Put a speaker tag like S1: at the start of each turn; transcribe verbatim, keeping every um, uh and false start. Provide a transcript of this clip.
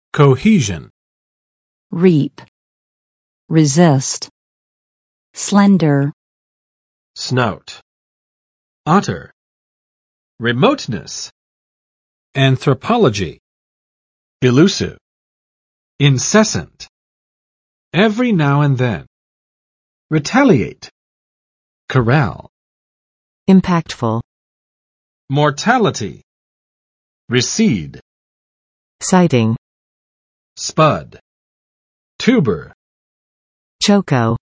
S1: Cohesion.
S2: Reap. Resist. Slender.
S3: Snout. Otter. Remoteness.
S1: Anthropology.
S3: Elusive. Incessant. Every now and then. Retaliate. Corral.
S2: Impactful.
S3: Mortality. Recede.
S2: Sighting.
S3: Spud. Tuber.
S2: Choco.